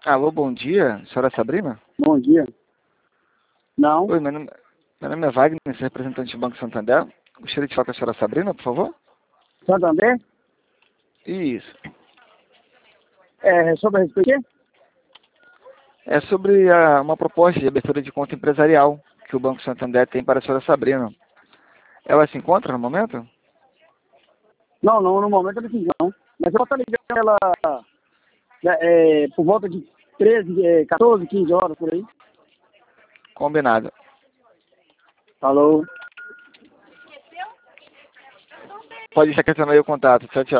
Alô, bom dia, senhora Sabrina? Bom dia. Não, Oi, meu nome é Wagner, sou representante do Banco Santander. Gostaria de falar com a senhora Sabrina, por favor? Santander? Isso. Sobre a respeito? É sobre uma proposta de abertura de conta empresarial que o Banco Santander tem para a senhora Sabrina. Ela se encontra no momento? Não, no momento eu não fiz não. Mas eu vou estar ligando ela por volta de 13, 14, 15 horas por aí. Combinado. Falou. Pode deixar que eu tenha aí o contato. Tchau, tchau.